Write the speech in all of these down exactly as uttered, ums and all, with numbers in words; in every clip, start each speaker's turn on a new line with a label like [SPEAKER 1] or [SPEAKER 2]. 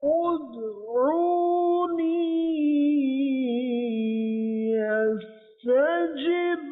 [SPEAKER 1] ادعوني أستجب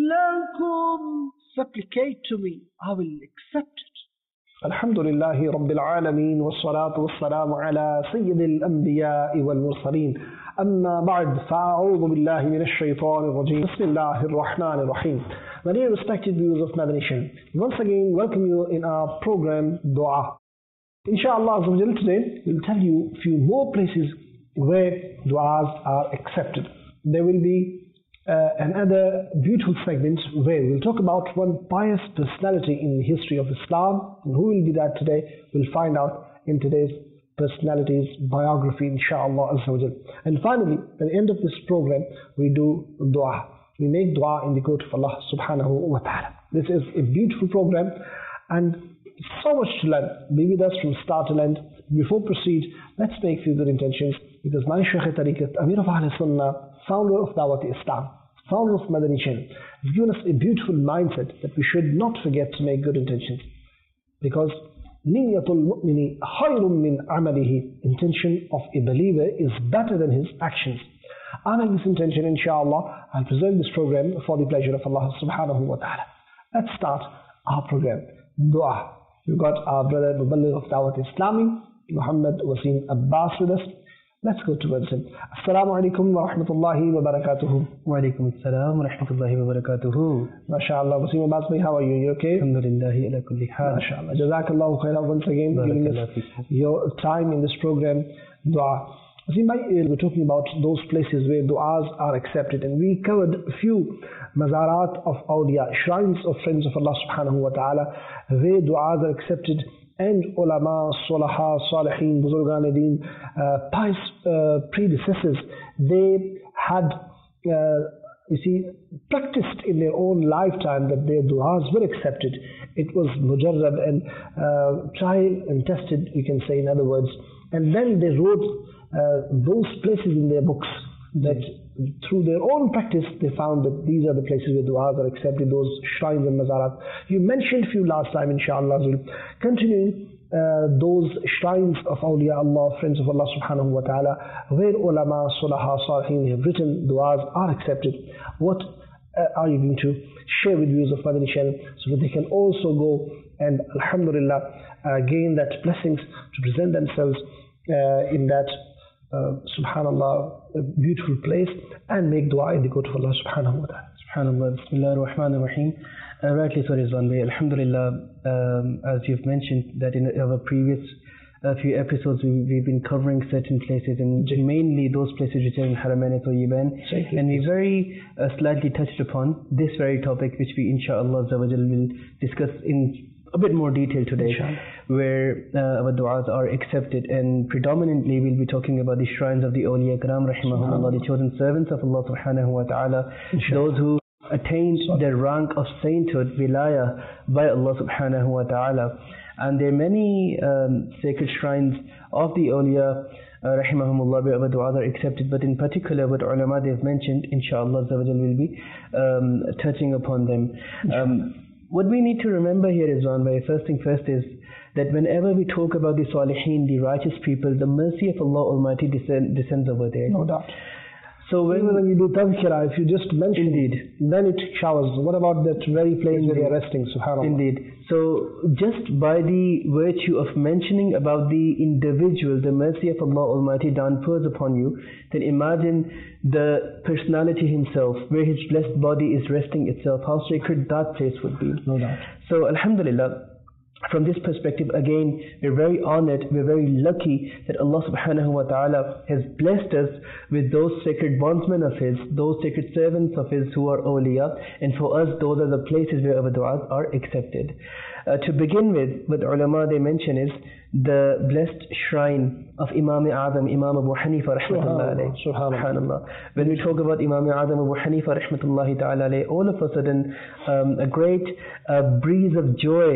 [SPEAKER 1] لكم. Supplicate to me, I will accept it. الحمد لله رب العالمين والصلاة والسلام على سيد الأنبياء والمرسلين أما بعد فأعوذ بالله من الشيطان الرجيم بسم الله الرحمن الرحيم. My dear respected viewers of Madani Channel, once again welcome you in our program Dua. Inshallah today we'll tell you a few more places where du'as are accepted. There will be uh, another beautiful segment where we'll talk about one pious personality in the history of Islam, and who will be that today we'll find out in today's personality's biography, inshallah. And finally, at the end of this program, we do dua. We make dua in the court of Allah subhanahu wa ta'ala. This is a beautiful program and so much to learn. Be with us from start to end. Before proceed, let's make few good intentions, because my Shaykh Tariqat, Amir of Ahl Sunnah, founder of Dawat Islam, founder of Madani Channel, has given us a beautiful mindset that we should not forget to make good intentions. Because Niyatul mu'mini khayrun min amalihi, intention of a believer is better than his actions. I make this intention, inshallah, I'll present this program for the pleasure of Allah subhanahu wa ta'ala. Let's start our program. Dua. We've got our brother Muballigh of Dawat Islami, Muhammad Wasim Abbas with us. Let's go towards him. Assalamu alaikum wa rahmatullahi wa barakatuhu.
[SPEAKER 2] Wa alaikum assalam wa rahmatullahi wa barakatuhu.
[SPEAKER 1] MashaAllah. Wasim Abbas, how are you? You okay?
[SPEAKER 2] Alhamdulillahi ala kulli hal.
[SPEAKER 1] MashaAllah. Jazakallahu khairan once again for giving us your time in this program. Dua. Wasim, we're talking about those places where du'as are accepted, and we covered a few mazarat of awliya, shrines of friends of Allah subhanahu wa ta'ala, where du'as are accepted, and ulama, salaha, salihin, buzurgan din, uh, pious uh, predecessors, they had, uh, you see, practiced in their own lifetime that their du'as were accepted. It was mujarrab and uh, tried and tested, you can say in other words. And then they wrote uh, those places in their books that through their own practice they found that these are the places where du'as are accepted, those shrines and mazarat. You mentioned a few last time, inshallah. Continuing uh, those shrines of awliya Allah, friends of Allah subhanahu wa ta'ala, where ulama, sulaha, salihin have written du'as are accepted. What uh, are you going to share with viewers of Madani Channel so that they can also go and alhamdulillah uh, gain that blessings to present themselves uh, in that Uh, subhanallah, a beautiful place, and make dua in the court of Allah subhanahu wa ta'ala.
[SPEAKER 2] Subhanallah, Bismillah ar-Rahman ar-Rahim. Uh, rightly so, Rizwan Bhai. Alhamdulillah, um, as you've mentioned that in our previous uh, few episodes we, we've been covering certain places, and mainly those places which are in Haramain Tayyiban, and we very uh, slightly touched upon this very topic, which we inshallah will discuss in a bit more detail today, where uh, our du'as are accepted, and predominantly we'll be talking about the shrines of the awliya karam rahimahumullah, the chosen servants of Allah subhanahu wa ta'ala, those who attained the rank of sainthood, wilaya, by Allah subhanahu wa ta'ala. And there are many um, sacred shrines of the awliya uh, rahimahumullah where our du'as are accepted, but in particular what ulama they've mentioned, inshallah will be um, touching upon them. Um, What we need to remember here is, one way, first thing first is that whenever we talk about the salihin, the righteous people, the mercy of Allah Almighty descend, descends over there.
[SPEAKER 1] No doubt.
[SPEAKER 2] So when,
[SPEAKER 1] Even when you do tazkirah, if you just mention
[SPEAKER 2] indeed,
[SPEAKER 1] then it showers. What about that very place
[SPEAKER 2] indeed.
[SPEAKER 1] where they are resting? Subhanallah.
[SPEAKER 2] Indeed. So just by the virtue of mentioning about the individual, the mercy of Allah Almighty downpours upon you, then imagine the personality himself, where his blessed body is resting itself, how sacred that place would be.
[SPEAKER 1] No doubt.
[SPEAKER 2] So alhamdulillah, from this perspective, again, we're very honored, we're very lucky that Allah subhanahu wa ta'ala has blessed us with those sacred bondsmen of His, those sacred servants of His who are awliya, and for us those are the places where our du'as are accepted. Uh, to begin with, what ulama they mention is the blessed shrine of Imam Azam, Imam Abu Hanifa rahmatullah alayh. Subhanallah. When we talk about Imam Azam Abu Hanifa rahmatullahi ta'ala alayh, all of a sudden um, a great uh, breeze of joy,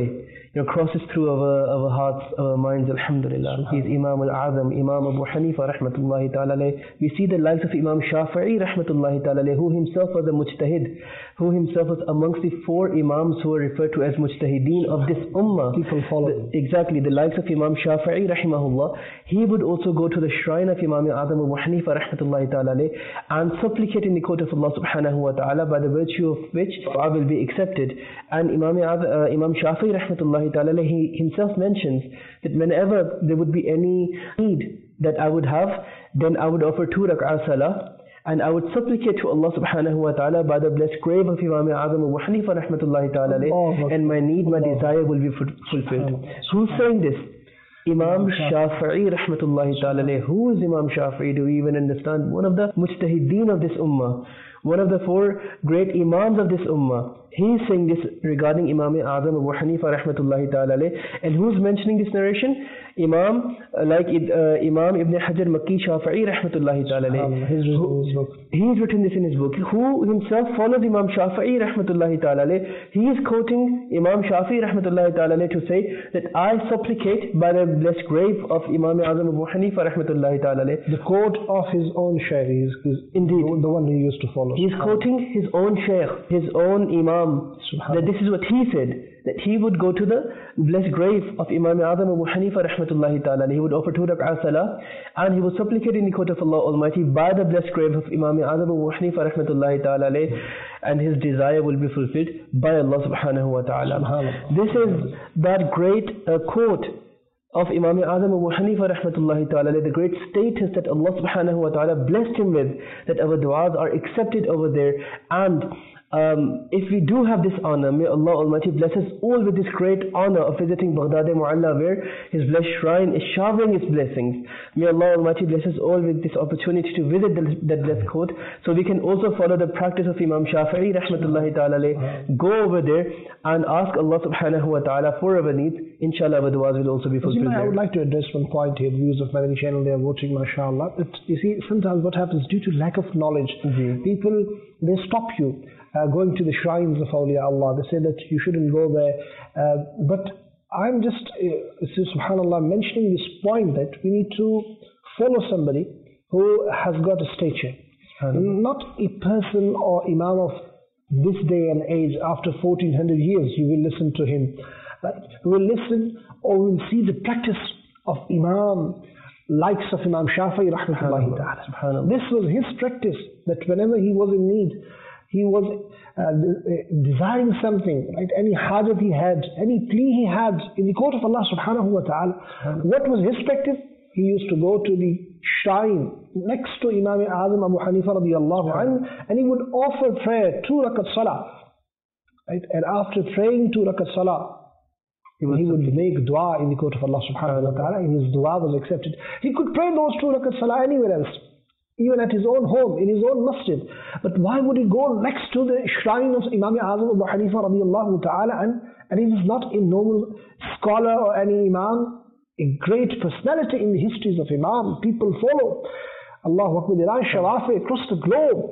[SPEAKER 2] you know, crosses through our, our hearts, our minds, alhamdulillah. He's Imam al-Azam, Imam Abu Hanifa rahmatullahi ta'ala alayh. We see the likes of Imam Shafi'i rahmatullahi ta'ala alayh, who himself was a mujtahid, who himself was amongst the four Imams who are referred to as mujtahideen of this ummah.
[SPEAKER 1] People follow
[SPEAKER 2] the, Exactly, the likes of Imam Shafi'i rahimahullah. He would also go to the shrine of Imam al-Azam Abu Hanifa rahmatullahi ta'ala alayh and supplicate in the court of Allah subhanahu wa ta'ala, by the virtue of which dua will be accepted. And Imam, uh, Imam Shafi'i rahmatullahi ta'ala, he himself mentions that whenever there would be any need that I would have, then I would offer two rak'ah salah, and I would supplicate to Allah subhanahu wa ta'ala by the blessed grave of Imam Azam Abu Hanifa rahmatullahi ta'ala, and my need, my desire will be fulfilled. Who's saying this? Imam Shafi'i rahmatullahi ta'ala. Who is Imam Shafi'i? Do we even understand? One of the mujtahideen of this ummah, one of the four great imams of this ummah. He is saying this regarding Imam Azam Abu Hanifa rahmatullahi ta'ala. And who's mentioning this narration? Imam, uh, like uh, Imam Ibn Hajar Makki Shafi'i rahmatullahi ta'ala. He has written this in his book. Who himself follows Imam Shafi'i rahmatullahi ta'ala. He is quoting Imam Shafi'i rahmatullahi ta'ala to say that I supplicate by the blessed grave of Imam Azam Abu Hanifa rahmatullahi ta'ala.
[SPEAKER 1] The quote of his own shaykh is, is
[SPEAKER 2] indeed
[SPEAKER 1] the one he used to follow.
[SPEAKER 2] He is quoting his own shaykh, his own Imam, that this is what he said, that he would go to the blessed grave of Imam Azam Abu Hanifa rahmatullahi ta'ala. He would offer two rak'ah salah, and he would supplicate in the court of Allah Almighty by the blessed grave of Imam Azam Abu Hanifa rahmatullahi ta'ala, and his desire will be fulfilled by Allah subhanahu wa ta'ala. This is that great uh, quote of Imam Azam Abu Hanifa rahmatullahi ta'ala, the great status that Allah subhanahu wa ta'ala blessed him with, that our du'as are accepted over there. And Um, if we do have this honor, may Allah Almighty bless us all with this great honor of visiting Baghdad Mu'alla, where His blessed shrine is showering its blessings. May Allah Almighty bless us all with this opportunity to visit the, that blessed court, so we can also follow the practice of Imam Shafi'i rahmatullahi ta'ala, go over there and ask Allah subhanahu wa ta'ala for our needs. Inshallah our du'as will also be fulfilled.
[SPEAKER 1] I would like to address one point here, the views of Madani channel, they are watching, mashallah. But you see, sometimes what happens due to lack of knowledge, mm-hmm. people, they stop you Uh, going to the shrines of awliya Allah. They say that you shouldn't go there. Uh, but I'm just, uh, subhanAllah, mentioning this point that we need to follow somebody who has got a stature. Not a person or imam of this day and age, after fourteen hundred years, you will listen to him. Right? We will listen or we will see the practice of imam, likes of Imam Shafi'i rahmatullahi ta'ala. This was his practice, that whenever he was in need, he was uh, desiring something, right? Any hajat he had, any plea he had in the court of Allah subhanahu wa ta'ala. What was his practice? He used to go to the shrine next to Imam Azam Abu Hanifa radiyallahu anhu, and he would offer prayer, two rakat salah. Right? And after praying two rakat salah, he would, he would make dua in the court of Allah subhanahu wa ta'ala, and his dua was accepted. He could pray those two rakat salah anywhere else, even at his own home, in his own masjid. But why would he go next to the shrine of Imam Azam Abu Hanifa radiyallahu ta'ala, and, and he is not a normal scholar or any imam, a great personality in the histories of imam. People follow. Allahu Akbar, there are sharafi across the globe.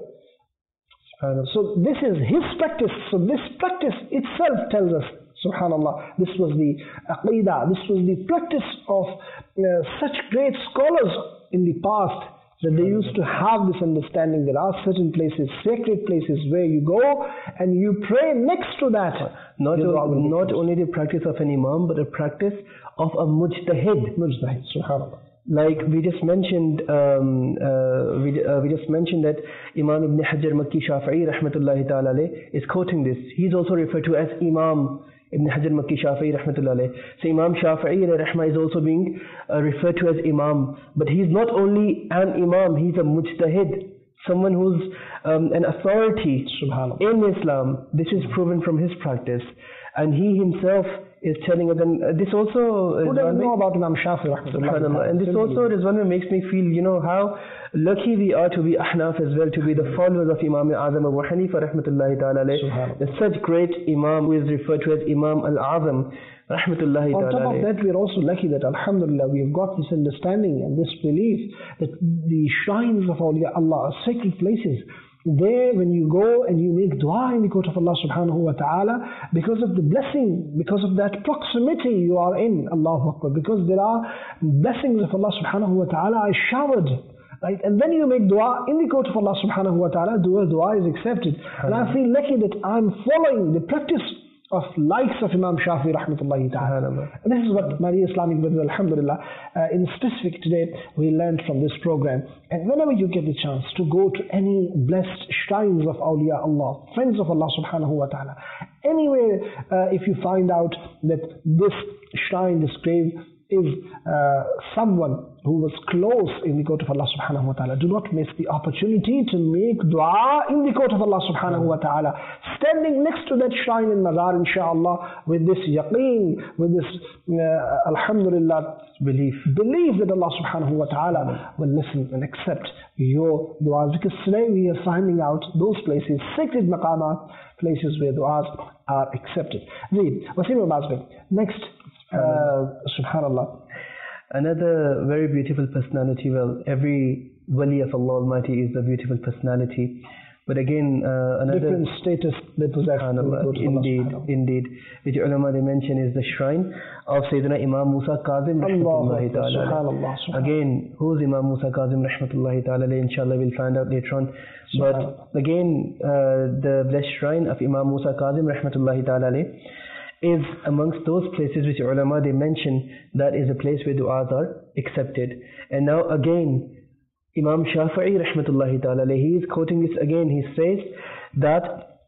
[SPEAKER 1] So this is his practice. So this practice itself tells us, subhanallah, this was the aqidah, this was the practice of uh, such great scholars in the past, that they used to have this understanding. There are certain places, sacred places, where you go and you pray next to that.
[SPEAKER 2] Not, o- not only the practice of an imam, but a practice of a mujtahid.
[SPEAKER 1] Mujtahid, subhanallah.
[SPEAKER 2] Like we just mentioned, um, uh, we, uh, we just mentioned that Imam Ibn Hajar Makki Shafi'i rahmatullahi ta'ala is quoting this. He's also referred to as Imam Ibn Hajar Makki Shafi'i rahmatullahi. So Imam Shafi'i rahmah is also being uh, referred to as Imam. But he's not only an Imam, he's a mujtahid, someone who's um, an authority in Islam. This is proven from his practice. And he himself is telling us, and uh, this also
[SPEAKER 1] who doesn't know about Imam Shafi'i rahmatullahi.
[SPEAKER 2] And this also is one that makes me feel, you know, how lucky we are to be Ahnaf as well, to be the followers of Imam Azam Abu Hanifa rahmatullahi ta'ala. There's such great Imam who is referred to as Imam Al-Azam rahmatullahi ta'ala.
[SPEAKER 1] On top of that, we are also lucky that alhamdulillah we have got this understanding and this belief that the shrines of awliya Allah are sacred places. there when you go and you make dua in the court of Allah subhanahu wa ta'ala, because of the blessing, because of that proximity you are in, Allahu Akbar, because there are blessings of Allah subhanahu wa ta'ala are showered, right? And then you make dua in the court of Allah subhanahu wa ta'ala, dua, dua is accepted. And I feel lucky that I'm following the practice of likes of Imam Shafi rahmatullahi ta'ala. And this is what my Islamic brothers, alhamdulillah, uh, in specific today we learned from this program. And whenever you get the chance to go to any blessed shrines of awliya Allah, friends of Allah subhanahu wa ta'ala, anywhere uh, if you find out that this shrine, this grave is uh, someone who was close in the court of Allah subhanahu wa ta'ala, do not miss the opportunity to make dua in the court of Allah subhanahu wa ta'ala, standing next to that shrine in Mazar, inshaAllah, with this yaqeen, with this uh, alhamdulillah belief, belief that Allah subhanahu wa ta'ala will listen and accept your du'as, because today we are finding out those places, sacred maqamat, places where du'as are accepted. Read, Wasim al-Mazbin. Next, Uh, subhanallah.
[SPEAKER 2] Another very beautiful personality. Well, every wali of Allah Almighty is a beautiful personality. But again, uh, another
[SPEAKER 1] different status that was actually
[SPEAKER 2] indeed, indeed, which ulama they mention is the shrine of Sayyidina Imam Musa Kazim rahmatullahi ta'ala. Again, who is Imam Musa Kazim rahmatullahi ta'ala? Inshallah, we'll find out later on. But again, uh, the blessed shrine of Imam Musa Kazim rahmatullahi ta'ala is amongst those places which ulama they mention that is a place where du'as are accepted. And now again, Imam Shafi'i rahmatullahi ta'ala, he is quoting this again. He says that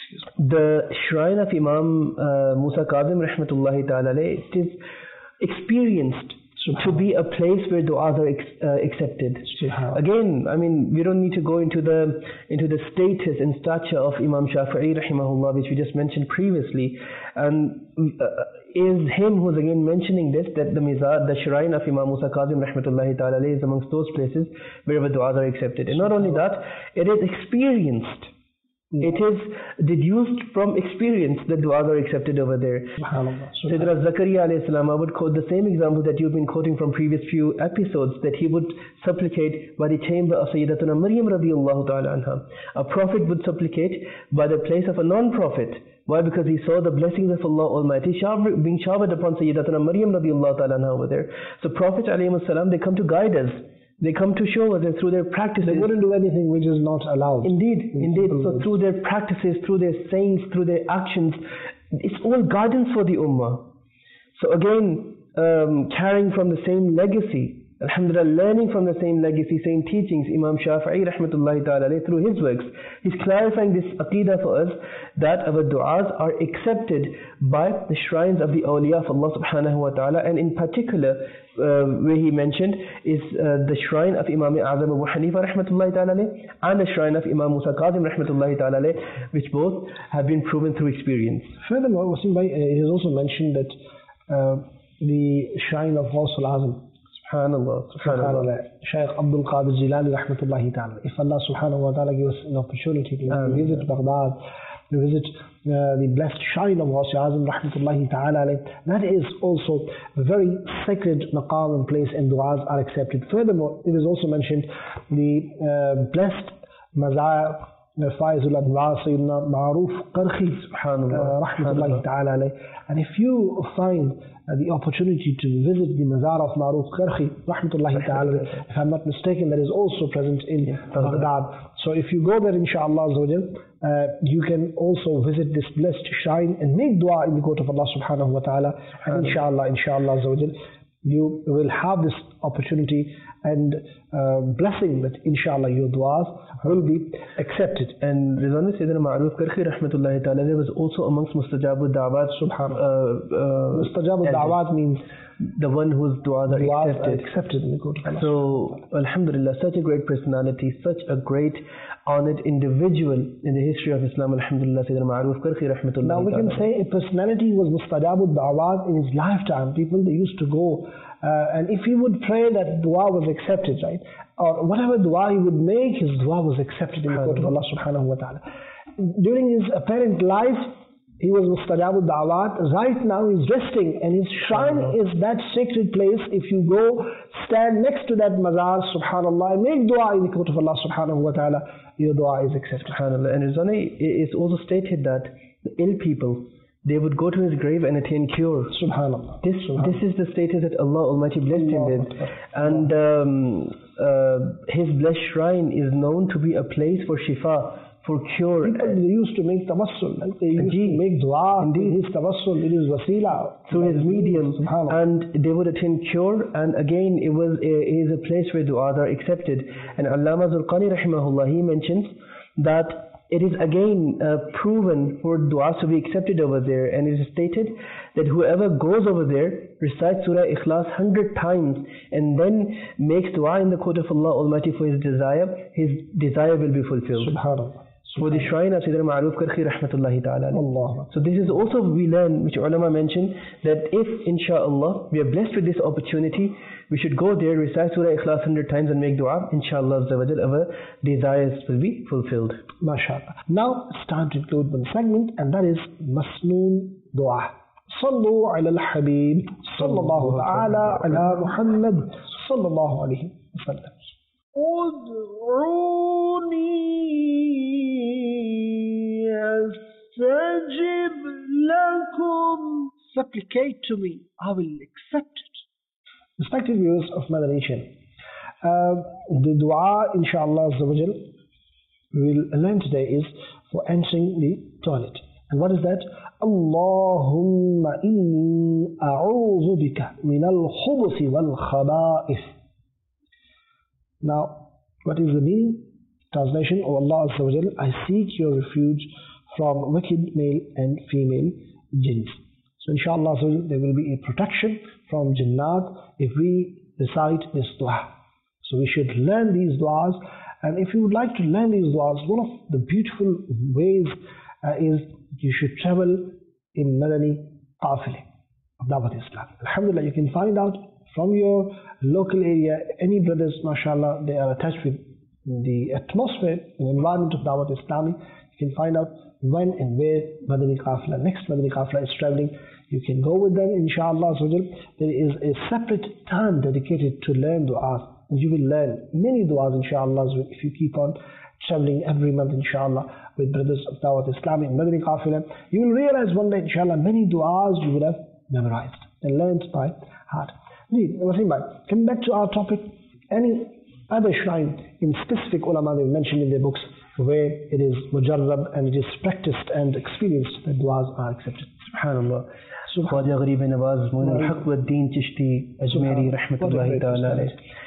[SPEAKER 2] the shrine of Imam uh, Musa Kazim rahmatullahi ta'ala, it is experienced to be a place where du'as are ex uh, accepted. Again, I mean, we don't need to go into the into the status and stature of Imam Shafi'i rahimahullah, which we just mentioned previously. And uh, is him who's again mentioning this, that the mizar, the shrine of Imam Musa Kazim rahmatullahi ta'ala is amongst those places wherever du'as are accepted. And not only that, it is experienced. It is deduced from experience that du'as are accepted over there. Sayyidina Zakaria alayhi salam, I would quote the same example that you've been quoting from previous few episodes, that he would supplicate by the chamber of Sayyidatuna Maryam radiyallahu ta'ala anha. A prophet would supplicate by the place of a non-prophet. Why? Because he saw the blessings of Allah Almighty shower, being showered upon Sayyidatuna Maryam radiyallahu ta'ala anha over there. So Prophet alayhi salam, they come to guide us. They come to show us that through their practices.
[SPEAKER 1] They wouldn't do anything which is not allowed.
[SPEAKER 2] Indeed, indeed. So through their practices, through their sayings, through their actions, it's all guidance for the ummah. So again, um, carrying from the same legacy, alhamdulillah, learning from the same legacy, same teachings, Imam Shafi'i rahmatullahi ta'ala through his works, he's clarifying this aqidah for us, that our du'as are accepted by the shrines of the awliya of Allah subhanahu wa ta'ala, and in particular, uh, where he mentioned is uh, the shrine of Imam Azam Abu Hanifa rahmatullahi ta'ala and the shrine of Imam Musa Kazim rahmatullahi ta'ala, which both have been proven through experience.
[SPEAKER 1] Furthermore, Wasim Bhai, he has also mentioned that uh, the shrine of Ghaus al-Azam, Subhanallah, Subhanallah, Shaykh Abdul Qadir Jilani rahmatullahi ta'ala, if Allah subhanahu wa ta'ala gives us an opportunity to um, visit Baghdad, to visit uh, the blessed shrine of Ghaus al-Azam rahmatullahi ta'ala, that is also a very sacred maqam and place, and du'as are accepted. Furthermore, it is also mentioned the uh, blessed mazar Faizul Adwa Sayyidina Ma'ruf Qarhi rahmatullahi ta'ala. And if you find uh, the opportunity to visit the mazar of Ma'ruf Qarhi rahmatullahi ta'ala, if I'm not mistaken, that is also present in Baghdad. So if you go there, inshallah, uh, you can also visit this blessed shrine and make dua in the court of Allah subhanahu wa ta'ala. And inshallah, inshallah, you will have this opportunity and uh, blessing that inshallah your du'as will be accepted.
[SPEAKER 2] And Rizwan Sayyidina Ma'ruf Qarhi rahmatullahi ta'ala, there was also amongst Mustajabu Da'wat,
[SPEAKER 1] subhanallah. Uh, uh, Mustajabu Da'wat means
[SPEAKER 2] the one whose du'as are
[SPEAKER 1] du'as
[SPEAKER 2] accepted.
[SPEAKER 1] Are accepted in the court of Allah.
[SPEAKER 2] So, alhamdulillah, such a great personality, such a great honored individual in the history of Islam, alhamdulillah, Sayyidina Ma'ruf Qarhi rahmatullahi ta'ala.
[SPEAKER 1] Now we can say a personality was Mustajabu Da'wat in his lifetime. People, they used to go Uh, and if he would pray that dua was accepted, right? Or whatever dua he would make, his dua was accepted in the court of Allah subhanahu wa ta'ala. During his apparent life, He was Mustajabud Da'awat. Right now he's resting, and his shrine is that sacred place. If you go, stand next to that mazar, subhanallah, and make dua in the court of Allah subhanahu wa ta'ala, your dua is accepted.
[SPEAKER 2] SubhanAllah. And Rizani, it's also stated that the ill people, they would go to his grave and attain cure.
[SPEAKER 1] Subhanallah.
[SPEAKER 2] This
[SPEAKER 1] Subhanallah.
[SPEAKER 2] this is the status that Allah Almighty blessed him
[SPEAKER 1] Allah.
[SPEAKER 2] with. And um, uh, his blessed shrine is known to be a place for shifa, for cure.
[SPEAKER 1] People, they used to make tawassul, like they used
[SPEAKER 2] Indeed.
[SPEAKER 1] to make dua.
[SPEAKER 2] Indeed.
[SPEAKER 1] His tawassul, it is wasila.
[SPEAKER 2] Through his medium,
[SPEAKER 1] Subhanallah.
[SPEAKER 2] and they would attain cure. And again, it was a, it is a place where du'as are accepted. And Allama Zurqani rahimahullah, he mentions that it is again uh, proven for du'as to be accepted over there, and it is stated that whoever goes over there, recites Surah Ikhlas hundred times, and then makes du'a in the court of Allah Almighty for his desire, his desire will be fulfilled.
[SPEAKER 1] Subhanallah.
[SPEAKER 2] For the shrine of Sayyidina Ma'ruf Karhi rahmatullahi ta'ala.
[SPEAKER 1] Allah.
[SPEAKER 2] So this is also we learn, which ulama mentioned, that if inshallah we are blessed with this opportunity, we should go there, recite Surah Ikhlas hundred times and make dua. Inshallah our desires will be fulfilled.
[SPEAKER 1] MashaAllah. Now it's time to include one segment, and that is Masnoon Dua. Sallu ala al-Habib sallallahu ta'ala ala Muhammad sallallahu alayhi wa sallam. أستجب لكم. Supplicate to me, I will accept it. Respected viewers of Mother Nation, uh, the dua, inshallah, we will learn today is for entering the toilet. And what is that? Allahumma inni a'udhu bika min al-khubuthi wal-khaba'ith. Now, what is the meaning? Translation: O Allah Azza wa Jal, I seek your refuge from wicked male and female jinns. So inshallah there will be a protection from jinnat if we recite this dua. So we should learn these duas, and if you would like to learn these duas, one of the beautiful ways uh, is you should travel in Madani Qafile of Dawat Islam. Alhamdulillah, you can find out from your local area, any brothers, mashallah, they are attached with the atmosphere, the environment of Dawat Islami. You can find out when and where Madani Qafla, next Madani Qafla is traveling. You can go with them, inshallah. So there is a separate time dedicated to learn du'as. And you will learn many du'as, inshallah, if you keep on traveling every month, inshallah, with brothers of Dawat Islami in Madani Qafla. You will realize one day, inshallah, many du'as you will have memorized and learned by heart. Coming back to our topic, any other shrine in specific ulama they mentioned in their books where it is mujarrab and it is practiced and experienced that du'as are accepted. Subhanallah.
[SPEAKER 2] Khwaja Gharib Nawaz Moin al-Haq wa Deen Chishti Ajmeri rahmatullahi ta'ala.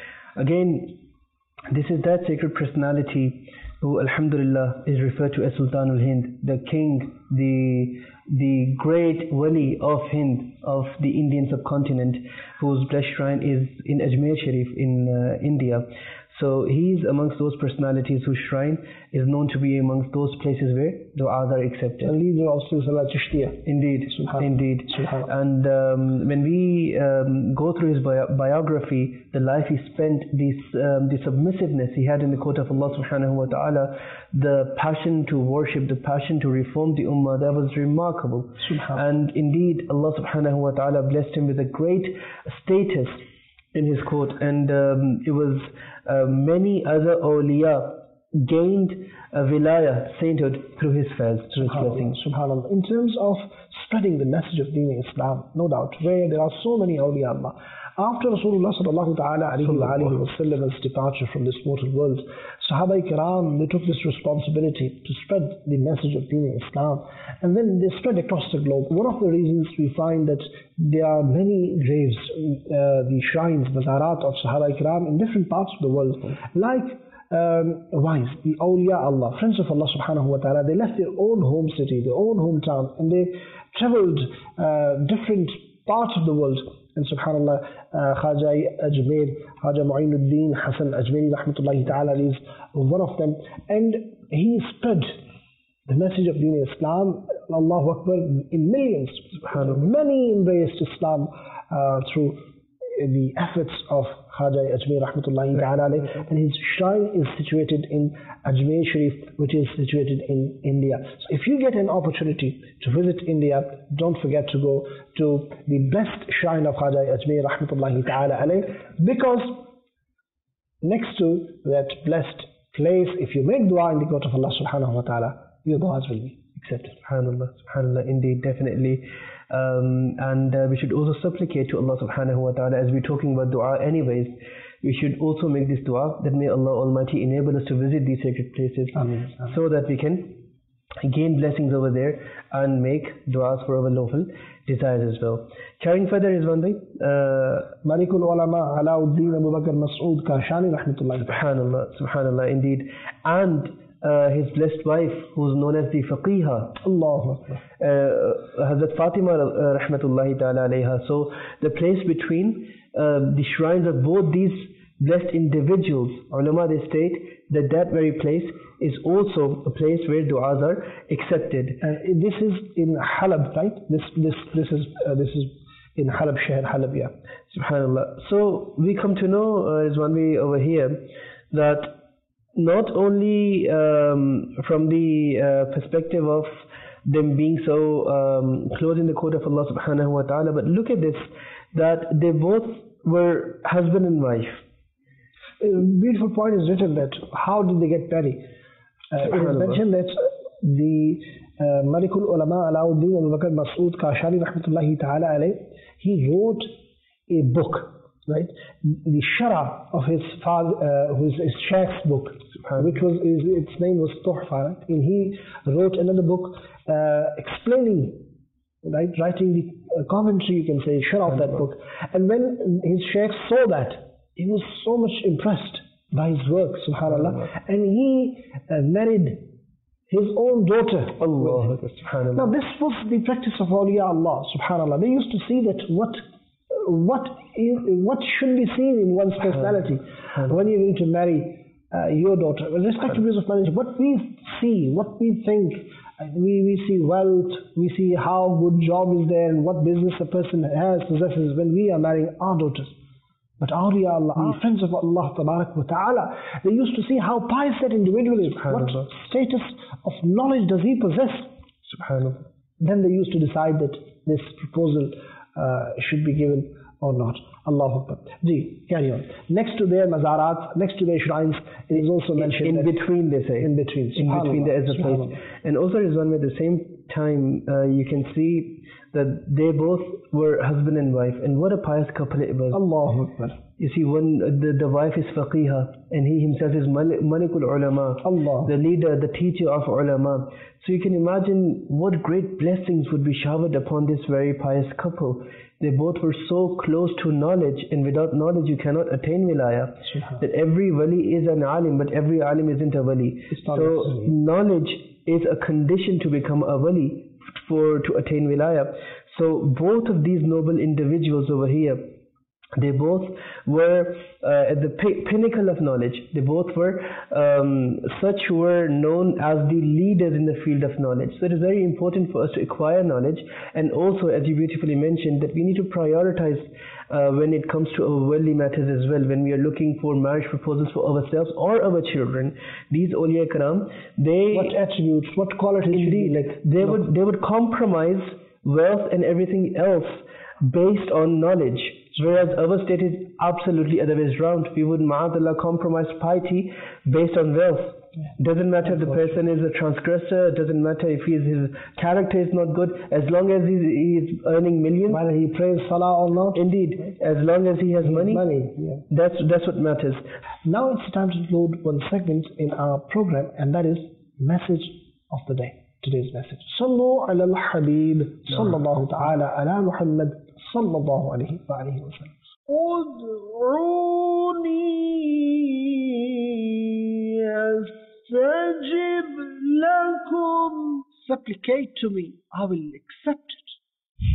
[SPEAKER 2] Again, this is that sacred personality who, alhamdulillah, is referred to as Sultan al-Hind, the king, the the great wali of Hind, of the Indian subcontinent, whose blessed shrine is in Ajmer Sharif in uh, India. So he is amongst those personalities whose shrine is known to be amongst those places where du'as are accepted.
[SPEAKER 1] And leader of Silsila Chishtiya.
[SPEAKER 2] Indeed, indeed. And um, when we um, go through his bio biography, the life he spent, this, um, the submissiveness he had in the court of Allah subhanahu wa ta'ala, the passion to worship, the passion to reform the ummah, that was remarkable. And indeed, Allah subhanahu wa ta'ala blessed him with a great status in his court, and um, it was uh, many other awliya gained a wilaya, sainthood, through his fairs, through his blessings.
[SPEAKER 1] Subhanallah. In terms of spreading the message of Deen Islam, no doubt, where there are so many awliya Allah. After Rasulullah sallallahu ta'ala alayhi wa alihi wa sallam's departure from this mortal world, Sahaba Kiram, they took this responsibility to spread the message of Deen Islam, and then they spread across the globe. One of the reasons we find that there are many graves, uh, the shrines, mazarat of Sahaba Kiram in different parts of the world, like um, wise, the awliya Allah, friends of Allah subhanahu wa ta'ala. They left their own home city, their own hometown, and they traveled uh, different parts of the world. And subhanallah, uh, Khaja Ajmer, Khaja Mu'inuddin Hasan Ajmeri rahmatullahi ta'ala is one of them. And he spread the message of Deen Islam, Allahu Akbar, in millions. Subhanallah. Many embraced Islam uh, through the efforts of Khaja Ajmer Rahmatullahi Ta'ala alayh, and his shrine is situated in Ajmer Sharif, which is situated in India. So if you get an opportunity to visit India, don't forget to go to the blessed shrine of Khaja Ajmer Rahmatullahi Ta'ala alayh, because next to that blessed place, if you make dua in the court of Allah subhanahu wa ta'ala, your duas will be accepted.
[SPEAKER 2] SubhanAllah, SubhanAllah, indeed, definitely. Um, and uh, we should also supplicate to Allah subhanahu wa ta'ala, as we're talking about dua anyways, we should also make this dua that may Allah Almighty enable us to visit these sacred places.
[SPEAKER 1] Ameen. Ameen.
[SPEAKER 2] So that we can gain blessings over there and make duas for our lawful desires as well. Carrying further, Rizwan bhai, uh,
[SPEAKER 1] Malikul Ulama Alauddin Abu Bakr Mas'ud Kashani Rahmatullahi.
[SPEAKER 2] SubhanAllah, SubhanAllah, indeed. And uh, his blessed wife, who is known as the Faqiha,
[SPEAKER 1] Allahu Akbar,
[SPEAKER 2] uh, Hazrat Fatima uh, Rahmatullahi Ta'ala alayha. So the place between uh, the shrines of both these blessed individuals, ulama, they state that that very place is also a place where du'as are accepted.
[SPEAKER 1] Uh, this is in Halab, right? This this this is uh, this is in Halab, Shahr Halab, yeah.
[SPEAKER 2] SubhanAllah. So we come to know, uh, is one way over here, that not only um, from the uh, perspective of them being so um, close in the court of Allah subhanahu wa ta'ala, but look at this, that they both were husband and wife.
[SPEAKER 1] A beautiful point is written that how did they get married? Uh, it is mentioned that the uh, Malikul Ulama Alauddin Abu Bakr Mas'ud Kashani Rahmatullahi Ta'ala alayh, he wrote a book, right? The Shara of his father, uh, his, his Sheikh's book, which was his, its name was Tuhfa, right? And he wrote another book uh, explaining, right, writing the uh, commentary, you can say, Shara of that book. And when his Sheikh saw that, he was so much impressed by his work, subhanAllah, and he uh, married his own daughter.
[SPEAKER 2] Allah,
[SPEAKER 1] subhanAllah. Now this was the practice of awliya Allah, subhanAllah. They used to see that what what is, what should be seen in one's personality when you're going to marry uh, your daughter. With respect to views of marriage, what we see, what we think, we, we see wealth, we see how good job is there and what business a person has, possesses when we are marrying our daughters. But awliya Allah, our friends of Allah Tabarak wa Ta'ala, they used to see how pious that individual is. What status of knowledge does he possess?
[SPEAKER 2] SubhanAllah.
[SPEAKER 1] Then they used to decide that this proposal uh, should be given or not. Allahu Akbar. Ji, carry on. Next to their mazarat, next to their shrines, it is also mentioned
[SPEAKER 2] in, in between, they say.
[SPEAKER 1] In between.
[SPEAKER 2] In between there is a place. And also, Rizwan, at the same time, uh, you can see that they both were husband and wife, and what a pious couple it was.
[SPEAKER 1] Allahu Akbar.
[SPEAKER 2] You see, one the, the wife is Faqiha, and he himself is Malikul Ulama,
[SPEAKER 1] Allah,
[SPEAKER 2] the leader, the teacher of Ulama. So you can imagine what great blessings would be showered upon this very pious couple. They both were so close to knowledge, and without knowledge you cannot attain wilaya. That every wali is an alim, but every alim isn't a wali. So knowledge is a condition to become a wali, for to attain wilaya. So both of these noble individuals over here, they both were uh, at the pinnacle of knowledge. They both were um, such who were known as the leaders in the field of knowledge. So it is very important for us to acquire knowledge, and also, as you beautifully mentioned, that we need to prioritize uh, when it comes to our worldly matters as well. When we are looking for marriage proposals for ourselves or our children, these awliya karam, they
[SPEAKER 1] what attributes, what qualities
[SPEAKER 2] indeed,
[SPEAKER 1] like
[SPEAKER 2] they no. would they would compromise wealth and everything else based on knowledge. Whereas our state is absolutely other ways round. We would, ma'adallah, compromise piety based on wealth. Yeah. Doesn't matter if the person is a transgressor, doesn't matter if his, his character is not good, as long as he's, he's earning millions.
[SPEAKER 1] Whether he prays salah or not.
[SPEAKER 2] Indeed, as long as he has
[SPEAKER 1] he
[SPEAKER 2] money,
[SPEAKER 1] has money yeah.
[SPEAKER 2] that's, that's what matters.
[SPEAKER 1] Now it's time to include one segment in our program, and that is message of the day. Today's message. Sallu ala al-Habib, sallallahu ta'ala ala Muhammad, sallallahu alayhi wa alayhi wa sallam. Ud'uni astajib lakum. Supplicate to me, I will accept it.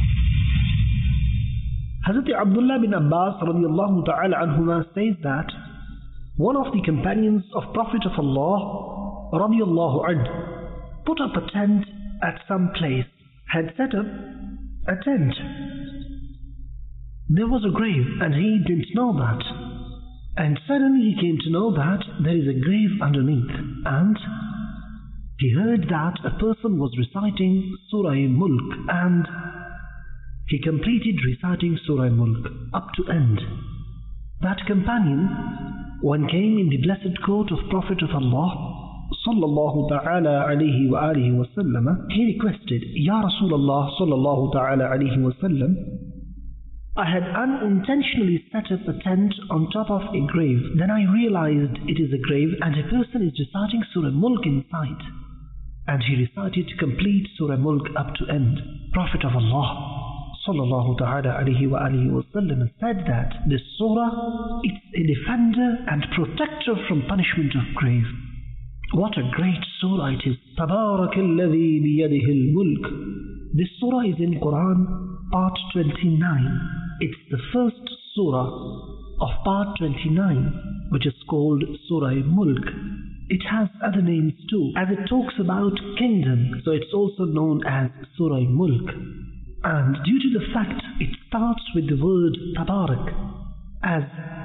[SPEAKER 1] Hazrat Abdullah bin Abbas radiallahu ta'ala anhuma says that one of the companions of Prophet of Allah radiallahu anhu put up a tent at some place, had set up a tent. There was a grave and he didn't know that. And suddenly he came to know that there is a grave underneath, and he heard that a person was reciting Surah Mulk, and he completed reciting Surah Mulk up to end. That companion, when came in the blessed court of Prophet of Allah sallallahu ta'ala alayhi wa alihi wa sallam, he requested, Ya Rasulullah sallallahu ta'ala alayhi wa sallam, I had unintentionally set up a tent on top of a grave. Then I realized it is a grave and a person is reciting Surah Mulk inside. And he recited complete Surah Mulk up to end. Prophet of Allah sallallahu ta'ala alayhi wa alihi wa sallam said that this surah is a defender and protector from punishment of grave. What a great surah it is. تبارك الذي بيده الملك. This surah is in Quran part twenty-nine. It's the first surah of part twenty-nine, which is called Surah Mulk. It has other names too, as it talks about kingdom, so it's also known as Surah Mulk. And due to the fact it starts with the word Tabarak, as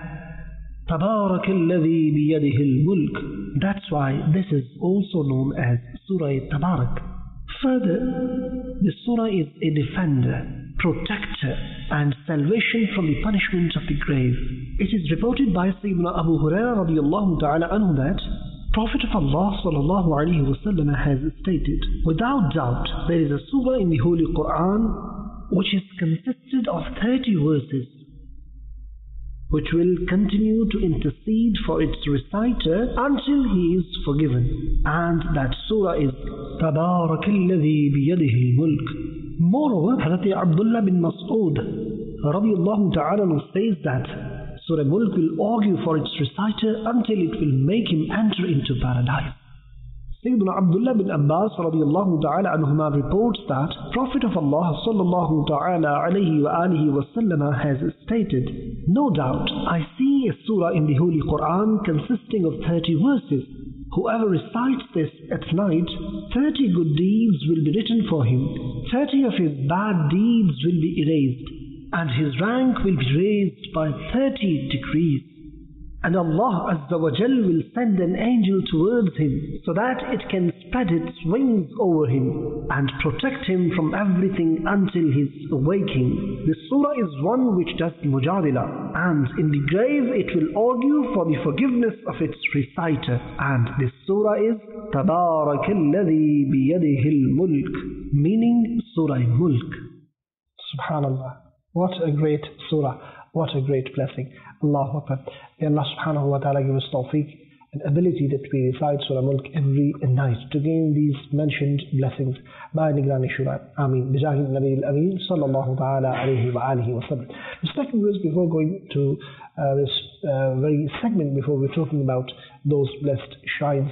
[SPEAKER 1] Tabarak alladhi biyadihi al-mulk, that's why this is also known as Surah Tabarak. Further, the surah is a defender, protector, and salvation from the punishment of the grave. It is reported by Sayyidina Abu Hurairah radiallahu ta'ala anhu that Prophet of Allah sallallahu alayhi wa sallam has stated, without doubt there is a surah in the Holy Quran which is consisted of thirty verses, which will continue to intercede for its reciter until he is forgiven. And that surah is تَبَارَكَ الَّذِي بِيَدِهِ الْمُلْكِ. Moreover, Hazrat Abdullah bin Mas'ud radiallahu ta'ala says that Surah Mulk will argue for its reciter until it will make him enter into paradise. Sayyidina Abdullah bin Abbas radiallahu ta'ala anhuma reports that Prophet of Allah sallallahu ta'ala alayhi wa alihi wa sallam has stated, no doubt I see a surah in the Holy Quran consisting of thirty verses. Whoever recites this at night, thirty good deeds will be written for him, thirty of his bad deeds will be erased, and his rank will be raised by thirty degrees. And Allah Azza wa Jal will send an angel towards him so that it can spread its wings over him and protect him from everything until his awaking. This surah is one which does mujadila, and in the grave it will argue for the forgiveness of its reciter. And this surah is تَبَارَكَ الَّذِي بِيَدِهِ الْمُلْكِ, meaning Surah Mulk. Subhanallah. What a great surah. What a great blessing. Allahu Akbar. May Allah subhanahu wa ta'ala give us tawfiq and ability that we recite Surah Mulk every night to gain these mentioned blessings. By Nigrani Shura. Ameen. Bijahi Nabi al-Ameen sallallahu ta'ala alayhi wa alihi wa sallam. Respected viewers, before going to uh, this uh, very segment, before we're talking about those blessed shrines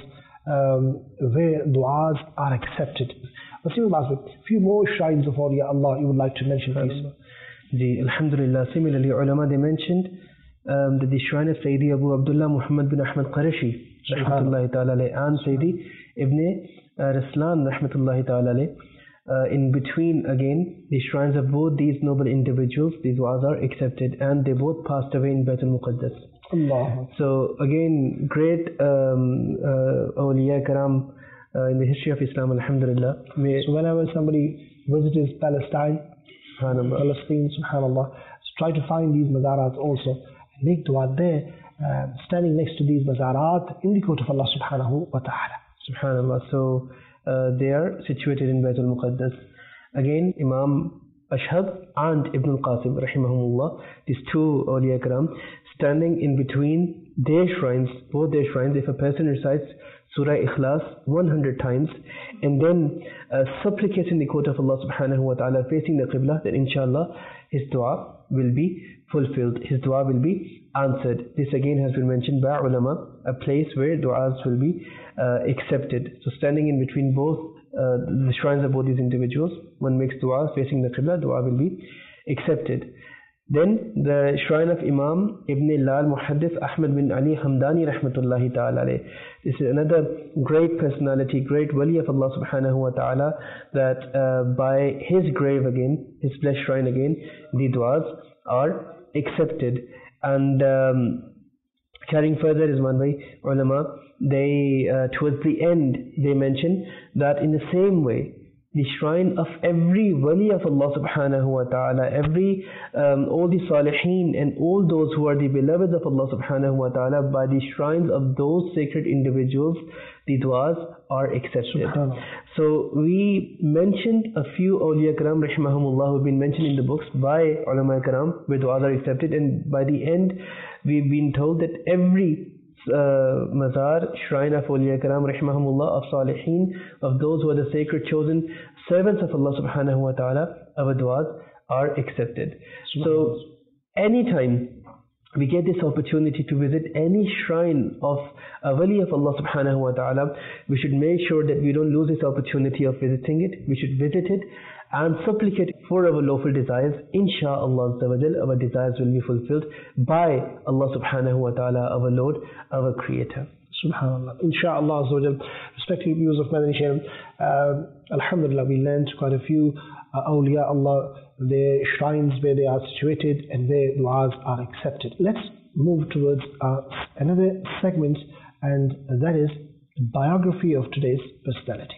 [SPEAKER 1] um, where du'as are accepted, a few more shrines of awliya Allah you would like to mention, please.
[SPEAKER 2] The Alhamdulillah, similarly, ulama they mentioned um, that the shrine of Sayyidi Abu Abdullah Muhammad bin Ahmad Qarashi rahmatullahi ta'ala and Sayyidi Ibn uh, Raslan rahmatullahi ta'ala uh, in between again the shrines of both these noble individuals, these du'as are accepted, and they both passed away in Baitul Muqaddas. Allah. So again, great um, uh, awliya karam uh, in the history of Islam, alhamdulillah.
[SPEAKER 1] So whenever somebody visits Palestine, Subhanallah. Palestine, subhanallah. So try to find these mazarat also. Make dua there, uh, standing next to these mazarat in the court of Allah subhanahu wa ta'ala.
[SPEAKER 2] Subhanallah. So uh, they are situated in Baitul Muqaddas. Again, Imam Ashhab and Ibn al-Qasim rahimahumullah, these two awliya karam, standing in between their shrines, both their shrines, if a person recites Surah Ikhlas one hundred times and then uh, supplicates in the court of Allah subhanahu wa ta'ala facing the Qibla, then inshallah his dua will be fulfilled, his dua will be answered. This again has been mentioned by ulama, a place where duas will be uh, accepted. So standing in between both uh, the shrines of both these individuals, one makes dua facing the Qibla, dua will be accepted. Then the shrine of Imam Ibn Lal Muhaddith Ahmad bin Ali Hamdani rahmatullahi ta'ala alayh. This is another great personality, great wali of Allah subhanahu wa ta'ala, that uh, by his grave again, his blessed shrine again, the du'as are accepted. And um, carrying further, Rizwan Bhai, ulama, they, uh, towards the end, they mention that in the same way, the shrine of every wali of Allah subhanahu wa ta'ala, every, um, all the salihin and all those who are the beloveds of Allah subhanahu wa ta'ala, by the shrines of those sacred individuals, the du'as are accepted. So we mentioned a few awliya karam rahimahumullah who have been mentioned in the books by ulama karam where du'as are accepted, and by the end we've been told that every Uh, mazar, shrine of awliya karam rahimahumullah, of salihin, of those who are the sacred chosen servants of Allah subhanahu wa ta'ala, our du'as are accepted. So anytime we get this opportunity to visit any shrine of a wali of Allah subhanahu wa ta'ala, we should make sure that we don't lose this opportunity of visiting it. We should visit it and supplicate for our lawful desires. Insha'Allah, our desires will be fulfilled by Allah subhanahu wa ta'ala, our Lord, our Creator.
[SPEAKER 1] Subhanallah. Insha'Allah, respected viewers of Madani Channel, uh, Alhamdulillah, we learned quite a few uh, awliya Allah, their shrines where they are situated and their du'as are accepted. Let's move towards uh, another segment, and that is the biography of today's personality.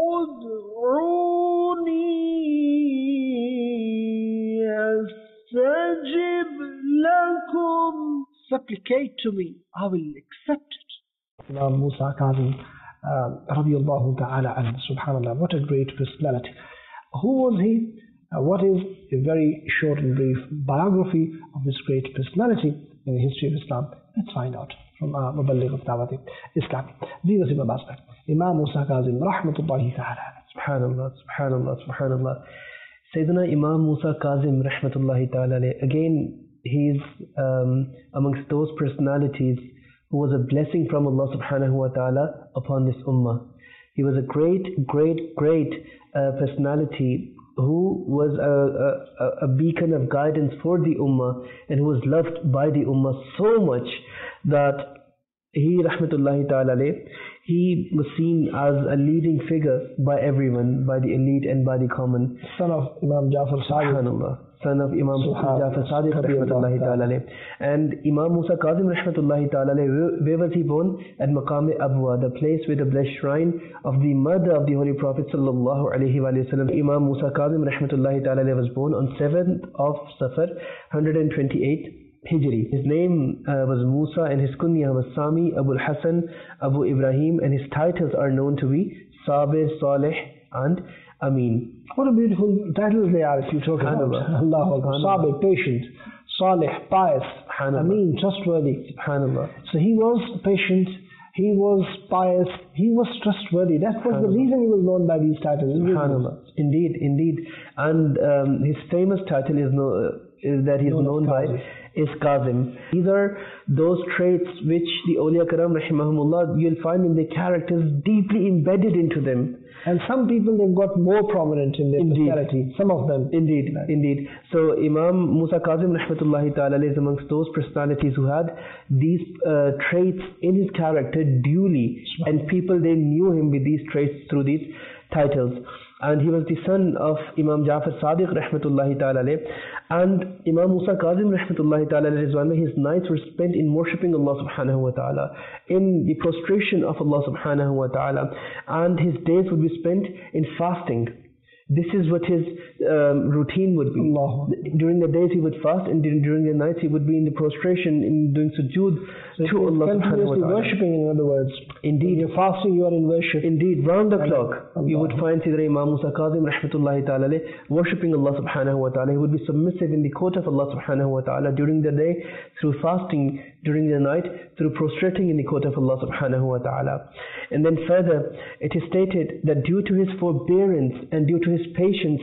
[SPEAKER 1] Supplicate to me, I will accept it. Imam Musa Kazim, uh, radiyallahu ta'ala anhu, subhanallah, what a great personality. Who was he? Uh, what is a very short and brief biography of this great personality in the history of Islam? Let's find out from our Muballigh of Dawat Islami. Viewers Imam Asbaq, Imam Musa Kazim, rahmatullahi ta'ala.
[SPEAKER 2] Subhanallah, subhanallah, subhanallah. Sayyidina Imam Musa Kazim, rahmatullahi ta'ala, again, he's um, amongst those personalities who was a blessing from Allah subhanahu wa ta'ala upon this ummah. He was a great, great, great uh, personality who was a, a, a beacon of guidance for the ummah, and who was loved by the ummah so much that he, rahmatullahi ta'ala, he was seen as a leading figure by everyone, by the elite and by the common.
[SPEAKER 1] Son of Imam Jafar Sadiq.
[SPEAKER 2] Subhanallah. Son of Imam Jafar Sadiq rahmatullahi ta'ala. And Imam Musa Kazim rahmatullahi ta'ala, where was he born? At Maqam Abwa, the place with the blessed shrine of the mother of the Holy Prophet sallallahu alayhi wa sallam. Imam Musa Kazim rahmatullahi ta'ala was born on seventh of Safar, one twenty-eight Hijri. His name uh, was Musa, and his kunya was Sami, Abu Hassan, Abu Ibrahim, and his titles are known to be Sabir, Saleh, and Amin.
[SPEAKER 1] What a beautiful titles they are if you talk about. Allah, Sabir, patient, Saleh, pious, Amin, trustworthy.
[SPEAKER 2] Subhanallah.
[SPEAKER 1] So he was patient, he was pious, he was trustworthy. That was the reason he was known by these titles.
[SPEAKER 2] Subhanallah. Indeed, indeed. And um, his famous title is, no, uh, is that he is known by is Kazim. These are those traits which the awliya karam rahimahumullah, you'll find in their characters deeply embedded into them.
[SPEAKER 1] And some people, they've got more prominent in their personality. Some of them.
[SPEAKER 2] Indeed, indeed. So Imam Musa Kazim rahmatullahi ta'ala is amongst those personalities who had these uh, traits in his character duly, and people, they knew him with these traits through these titles. And he was the son of Imam Jafar Sadiq rahmatullahi ta'ala, and Imam Musa Kazim rahmatullahi ta'ala, his nights were spent in worshipping Allah subhanahu wa ta'ala, in the prostration of Allah subhanahu wa ta'ala, and his days would be spent in fasting. This is what his um, routine would be. Allah. During the days he would fast, and during, during the nights he would be in the prostration, in doing sujood
[SPEAKER 1] so
[SPEAKER 2] to Allah subhanahu wa ta'ala.
[SPEAKER 1] Worshipping, in other words.
[SPEAKER 2] Indeed.
[SPEAKER 1] When you're fasting, you are in worship.
[SPEAKER 2] Indeed, round the clock. Allah. You would find Sayyidina Imam Musa Kazim rahmatullahi ta'ala worshipping Allah subhanahu wa ta'ala. He would be submissive in the court of Allah subhanahu wa ta'ala during the day, through fasting during the night, through prostrating in the court of Allah subhanahu wa ta'ala. And then further, it is stated that due to his forbearance and due to his patience,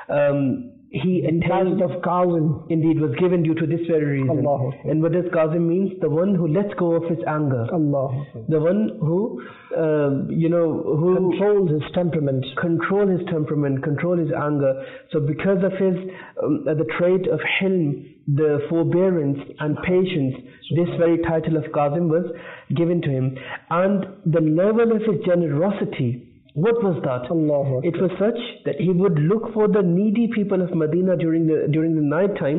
[SPEAKER 2] um, he attained
[SPEAKER 1] of Kazim.
[SPEAKER 2] Indeed, was given due to this very reason.
[SPEAKER 1] Allah.
[SPEAKER 2] And what does Kazim means? The one who lets go of his anger.
[SPEAKER 1] Allah.
[SPEAKER 2] The one who, uh, you know, who
[SPEAKER 1] controls his temperament.
[SPEAKER 2] Control his temperament, control his anger. So because of his, um, uh, the trait of hilm, the forbearance and patience, this very title of Kazim was given to him. And the level of his generosity, what was that?
[SPEAKER 1] Allah.
[SPEAKER 2] It was such that he would look for the needy people of Medina during the during the night time,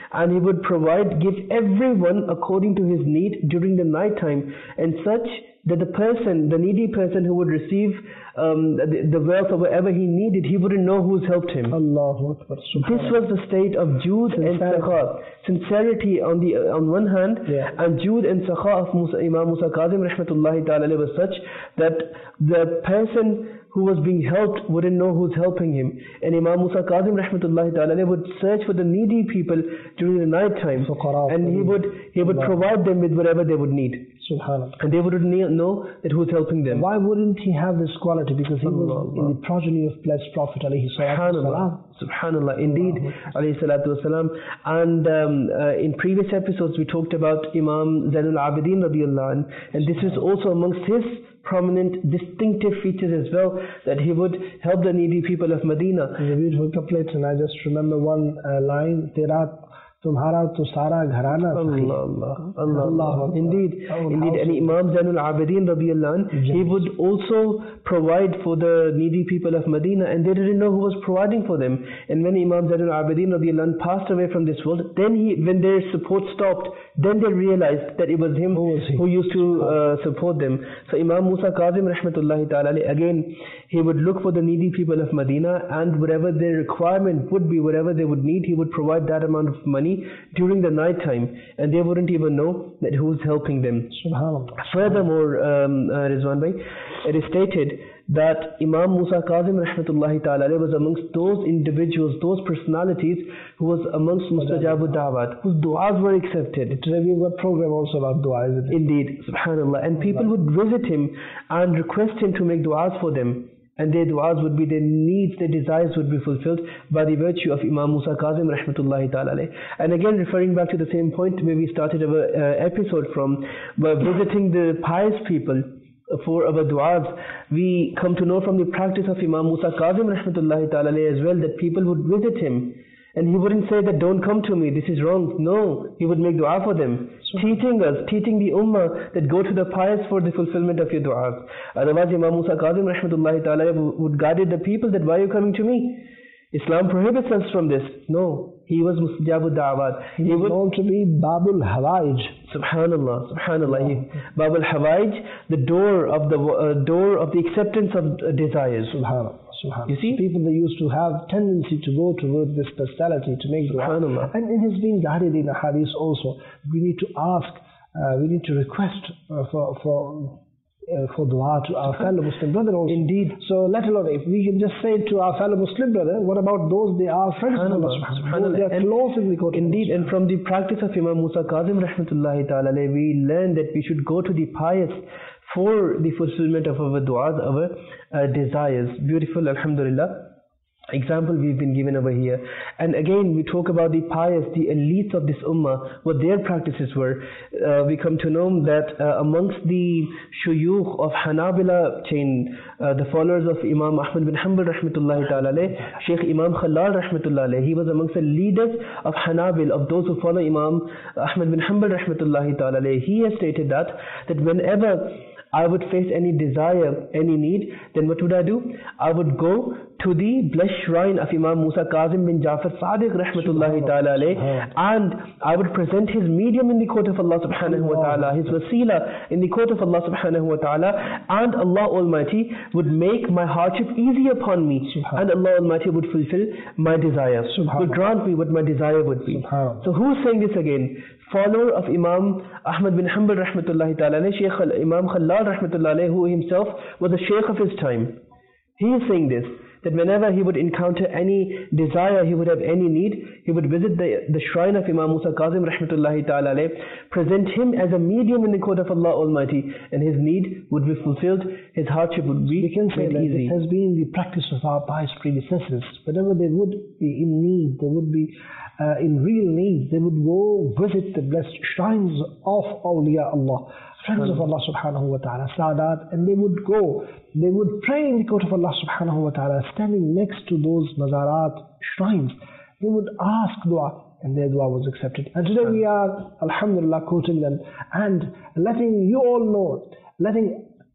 [SPEAKER 2] and he would provide, give everyone according to his need during the night time, and such that the person, the needy person who would receive um, the, the wealth or whatever he needed, he wouldn't know who's helped him.
[SPEAKER 1] Allahu Akbar.
[SPEAKER 2] This was the state of Jude and Sakha. Sincerity on the on one hand,
[SPEAKER 1] yeah.
[SPEAKER 2] and Jude and Sakha of Musa, Imam Musa Kazim rahmatullahi ta'ala was such that the person who was being helped wouldn't know who's helping him. And Imam Musa Kazim rahmatullahi ta'ala would search for the needy people during the night time, and he would he would provide them with whatever they would need.
[SPEAKER 1] Subhanallah.
[SPEAKER 2] And they wouldn't know that who's helping them.
[SPEAKER 1] Why wouldn't he have this quality? Because he was in the progeny of blessed Prophet alayhi salatu wasalam.
[SPEAKER 2] Subhanallah, indeed, alayhi salatu wasalam. And um, uh, in previous episodes we talked about Imam Zainul Abidin radiallahu anh, and this is also amongst his prominent distinctive features as well, that he would help the needy people of Medina.
[SPEAKER 1] It's a beautiful couplet, and I just remember one uh, line, Tera Tumhara to Sara Gharana.
[SPEAKER 2] Allah, Allah, Allah, Allah. Indeed, indeed. And Imam Zainul Abidin radiallahu anh, he would also provide for the needy people of Medina, and they didn't know who was providing for them. And when Imam Zainul Abidin radiallahu anh passed away from this world, then he, when their support stopped, then they realized that it was him
[SPEAKER 1] who, was
[SPEAKER 2] who used to uh, support them. So Imam Musa Kazim rahmatullahi ta'ala, again, he would look for the needy people of Medina, and whatever their requirement would be, whatever they would need, he would provide that amount of money during the night time, and they wouldn't even know that who's helping them.
[SPEAKER 1] Subhanallah.
[SPEAKER 2] Furthermore, um, uh, Rizwan Bhai, it is stated that Imam Musa Kazim rahmatullahi ta'ala was amongst those individuals, those personalities who was amongst Mustajabu Da'wat, whose du'as were accepted.
[SPEAKER 1] Today we've got a program also about dua, isn't it?
[SPEAKER 2] Indeed, subhanallah. And people would visit him and request him to make du'as for them. And their du'as would be, their needs, their desires would be fulfilled by the virtue of Imam Musa Kazim rahmatullahi ta'ala. And again, referring back to the same point where we started our uh, episode from, by visiting the pious people for our du'as, we come to know from the practice of Imam Musa Kazim rahmatullahi ta'ala as well, that people would visit him. And he wouldn't say that don't come to me, this is wrong. No, he would make dua for them, so, teaching us, teaching the ummah that go to the pious for the fulfillment of your du'as. Otherwise, Imam Musa Kazim rahmatullahi ta'ala would guide the people that why are you coming to me? Islam prohibits us from this. No, he was Mustajabu Da'wat.
[SPEAKER 1] He, he was known to be Babul Hawaij.
[SPEAKER 2] Subhanallah, Subhanallah. He, Babul Hawaij, the door of the uh, door of the acceptance of uh, desires.
[SPEAKER 1] Subhanallah. Subhanallah.
[SPEAKER 2] You see,
[SPEAKER 1] people that used to have tendency to go towards this personality to make dua, and it has been guided in a hadith also. We need to ask, uh, we need to request uh, for for uh, for dua to our fellow Muslim brother also.
[SPEAKER 2] Indeed.
[SPEAKER 1] So let alone if we can just say to our fellow Muslim brother, what about those they are friends of Allah subhanahu wa ta'ala? They are close in the court.
[SPEAKER 2] Indeed, and from the practice of Imam Musa Kazim rahmatullahi ta'ala, we learn that we should go to the pious for the fulfillment of our du'as, our uh, desires. Beautiful, alhamdulillah. Example we've been given over here. And again, we talk about the pious, the elites of this ummah, what their practices were. Uh, we come to know that uh, amongst the shuyukh of Hanabila chain, uh, the followers of Imam Ahmad bin Hanbal rahmatullahi ta'ala, Sheikh Imam Khalal rahmatullahi, he was amongst the leaders of Hanabil, of those who follow Imam Ahmad bin Hanbal rahmatullahi ta'ala. He has stated that, that whenever I would face any desire, any need, then what would I do? I would go to the blessed shrine of Imam Musa Kazim bin Jafar Sadiq rahmatullahi ta'ala alayh, and I would present his medium in the court of Allah subhanahu wa ta'ala, his wasila in the court of Allah subhanahu wa ta'ala, and Allah Almighty would make my hardship easy upon me, and Allah Almighty would fulfill my desire, would grant me what my desire would be. So who's saying this again? Follower of Imam Ahmad bin Hanbal rahmatullahi ta'ala, Shaykh Imam Khalal rahmatullahi, who himself was a shaykh of his time. He is saying this, that whenever he would encounter any desire, he would have any need, he would visit the, the shrine of Imam Musa Kazim rahmatullahi ta'ala, present him as a medium in the court of Allah Almighty, and his need would be fulfilled, his hardship would be
[SPEAKER 1] we can say that
[SPEAKER 2] easy.
[SPEAKER 1] It has been the practice of our pious predecessors. Whenever they would be in need, they would be uh, in real need, they would go visit the blessed shrines of awliya Allah, friends of Allah subhanahu wa ta'ala, Sadat, and they would go, they would pray in the court of Allah subhanahu wa ta'ala, standing next to those mazarat shrines. They would ask dua, and their dua was accepted. And today we are, alhamdulillah, quoting them and letting you all know, letting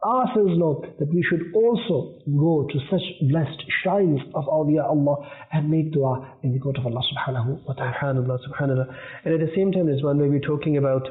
[SPEAKER 1] ourselves know that we should also go to such blessed shrines of awliya Allah and make dua in the court of Allah subhanahu wa ta'ala.
[SPEAKER 2] Subhanallah, subhanallah. And at the same time, there's one way we're talking about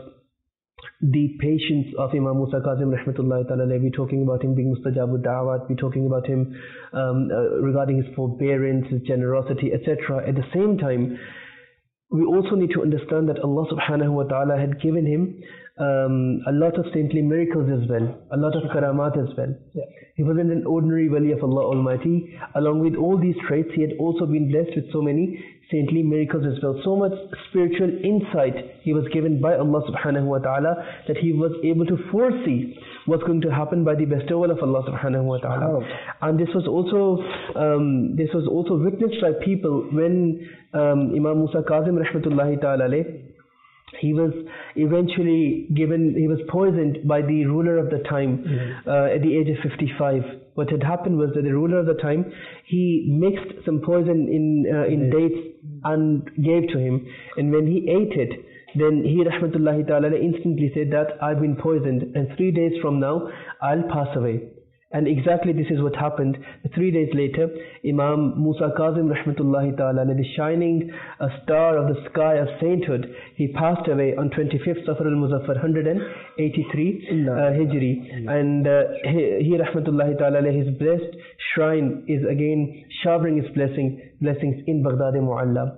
[SPEAKER 2] the patience of Imam Musa Kazim rahmatullahi ta'ala. We're talking about him being mustajabud da'awat. We're talking about him um, uh, regarding his forbearance, his generosity, et cetera. At the same time, we also need to understand that Allah subhanahu wa ta'ala had given him um, a lot of saintly miracles as well, a lot of karamat as well.
[SPEAKER 1] Yeah.
[SPEAKER 2] He wasn't an ordinary wali of Allah Almighty. Along with all these traits, he had also been blessed with so many saintly miracles as well. So much spiritual insight he was given by Allah subhanahu wa ta'ala that he was able to foresee what's going to happen by the bestowal of Allah subhanahu wa ta'ala. And this was also um, this was also witnessed by people when um, Imam Musa Kazim rahmatullahi ta'ala alayh, he was eventually given, he was poisoned by the ruler of the time mm-hmm. uh, at the age of fifty-five. What had happened was that the ruler of the time, he mixed some poison in uh, in mm-hmm. dates and gave to him. And when he ate it, then he rahmatullahi ta'ala instantly said that I've been poisoned and three days from now I'll pass away. And exactly this is what happened. Three days later, Imam Musa Kazim rahmatullahi ta'ala, the shining a star of the sky of sainthood, he passed away on twenty-fifth Safar al-Muzaffar, one hundred eighty-three uh, Hijri. And uh, he, he rahmatullahi ta'ala, his blessed shrine is again showering his blessing, blessings in Baghdad Mu'alla.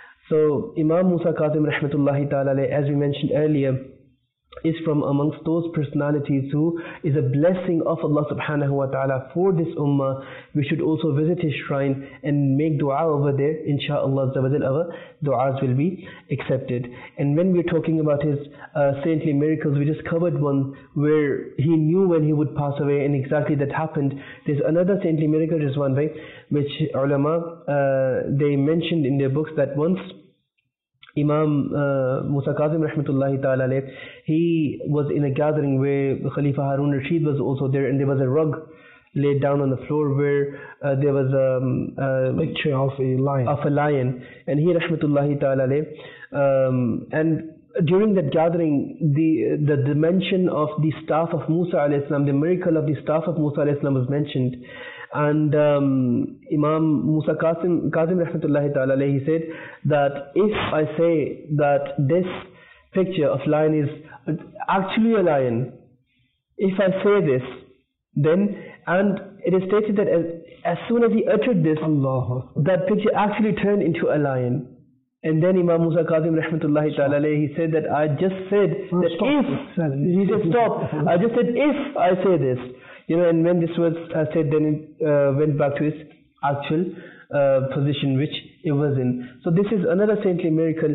[SPEAKER 2] So Imam Musa Kazim rahmatullahi ta'ala, as we mentioned earlier, is from amongst those personalities who is a blessing of Allah subhanahu wa ta'ala for this ummah. We should also visit his shrine and make dua over there. Insha'Allah, our du'as will be accepted. And when we're talking about his uh, saintly miracles, we just covered one where he knew when he would pass away, and exactly that happened. There's another saintly miracle, is one way, which ulama, uh, they mentioned in their books that once Imam uh, Musa Kazim rahmatullahi ta'ala, he was in a gathering where Khalifa Harun Rashid was also there, and there was a rug laid down on the floor where uh, there was um, a
[SPEAKER 1] picture of a lion.
[SPEAKER 2] Of a lion. And he rahmatullahi ta'ala, um, and during that gathering, the the dimension of the staff of Musa alayhi salam, the miracle of the staff of Musa alayhi salam was mentioned. And um, Imam Musa Kazim, Kazim rahmatullahi ta'ala, he said that if I say that this picture of lion is actually a lion, if I say this, then, and it is stated that as, as soon as he uttered this, Allah, that picture actually turned into a lion. And then Imam Musa Kazim rahmatullahi ta'ala, he said that I just said
[SPEAKER 1] no,
[SPEAKER 2] that
[SPEAKER 1] stop.
[SPEAKER 2] if, he said stop, I just said if I say this. You know, and when this was uh, said, then it uh, went back to its actual uh, position which it was in. So this is another saintly miracle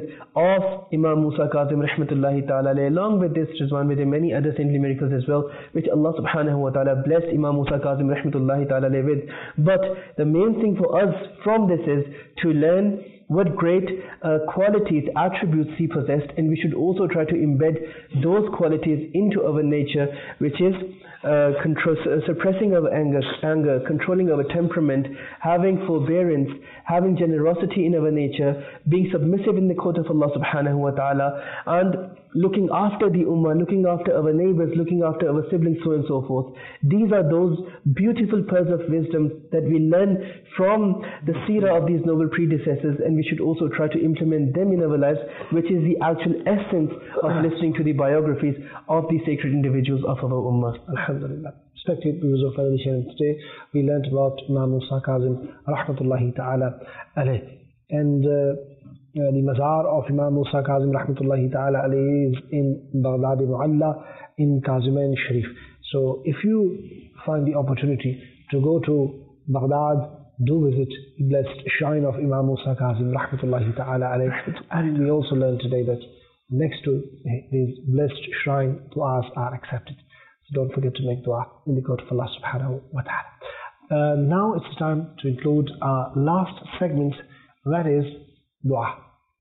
[SPEAKER 2] of Imam Musa Kazim rahmatullahi ta'ala. Along with this, Rizwan, with many other saintly miracles as well, which Allah subhanahu wa ta'ala blessed Imam Musa Kazim rahmatullahi ta'ala with. But the main thing for us from this is to learn what great uh, qualities, attributes he possessed, and we should also try to embed those qualities into our nature, which is uh, control, uh, suppressing our anger, anger, controlling our temperament, having forbearance, having generosity in our nature, being submissive in the court of Allah subhanahu wa ta'ala, and looking after the ummah, looking after our neighbors, looking after our siblings, so and so forth. These are those beautiful pearls of wisdom that we learn from the seerah of these noble predecessors, and we should also try to implement them in our lives, which is the actual essence of listening to the biographies of these sacred individuals of our ummah.
[SPEAKER 1] Alhamdulillah. Respected viewers of Family Sharing, today we learned about Imam Musa Kazim rahmatullahi ta'ala alayh. And uh, Uh, the mazar of Imam Musa Kazim rahmatullahi ta'ala alayhi is in Baghdad Mu'alla in Kazimain Sharif. So if you find the opportunity to go to Baghdad, do visit the blessed shrine of Imam Musa Kazim rahmatullahi ta'ala alayhi. And we also learned today that next to his blessed shrine, du'as are accepted. So don't forget to make dua in the court of Allah subhanahu wa ta'ala. Uh, now it's time to include our last segment, that is dua.